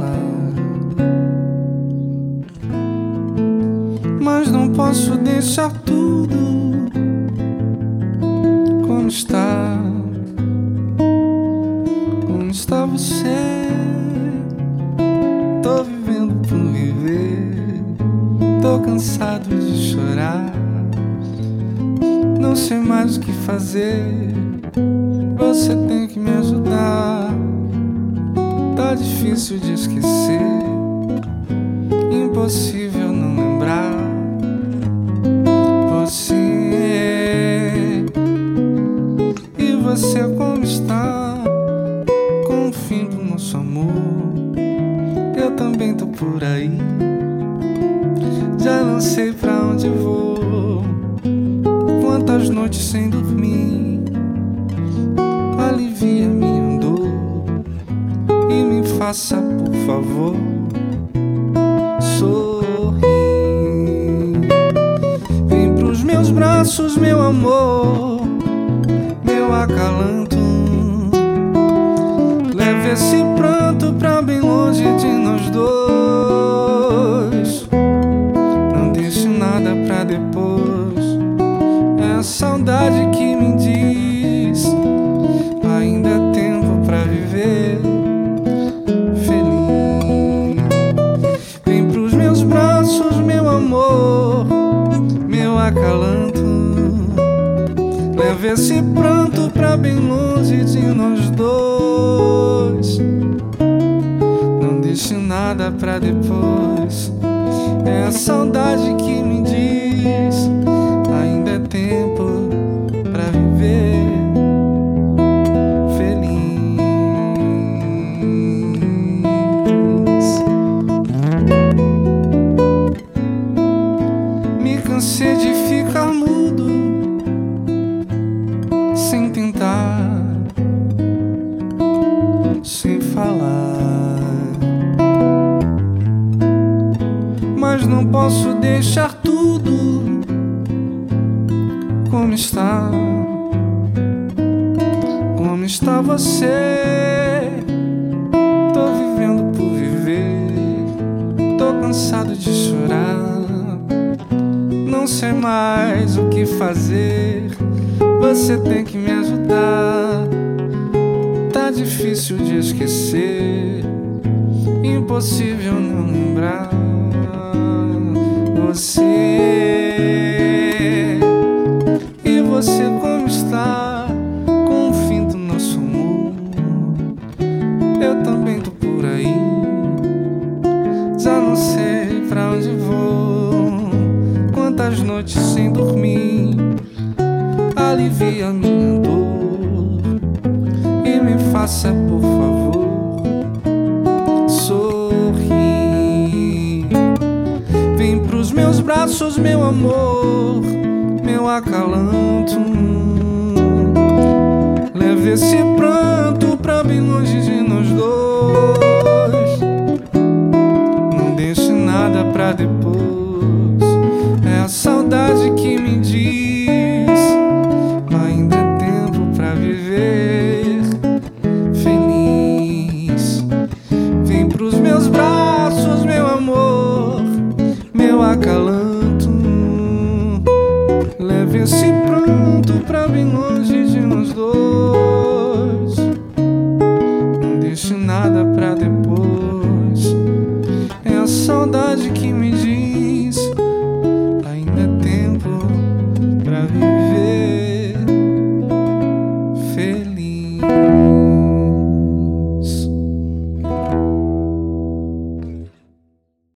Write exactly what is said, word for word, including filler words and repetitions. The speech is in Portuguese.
falar, mas não posso deixar tudo como está. Como está você? Tô vivendo por viver, tô cansado de chorar, não sei mais o que fazer. Você tem que me ajudar. Tá difícil de esquecer, impossível não lembrar você. E você como está? Com o fim do nosso amor, eu também tô por aí, já não sei pra onde vou. Quantas noites sem dormir, alivia minha dor e me faça, por favor, sorrir. Vem pros meus braços, meu amor, meu acalanto. Leve esse pranto pra bem longe de nós dois. Não deixe nada pra depois. É a saudade que me diz: ainda é tempo pra viver feliz. Vem pros meus braços, meu amor, meu acalanto. Leve esse pranto pra bem longe de nós dois. Não deixe nada pra depois. É a saudade que me diz: ainda é tempo pra viver feliz. Me cansei de ficar mudo, sem tentar, sem falar, mas não posso deixar tudo como está. Como está você? Tô vivendo por viver, tô cansado de chorar, não sei mais o que fazer. Você tem que me ajudar. Tá difícil de esquecer, impossível não lembrar você. E você como está? Com o fim do nosso amor, eu também tô por aí, já não sei pra onde vou. Quantas noites sem dormir, alivia minha dor e me faça, por favor, sorrir. Vem pros meus braços, meu amor, meu acalanto. Leve esse pranto pra bem longe de nós dois. Não deixe nada pra depois.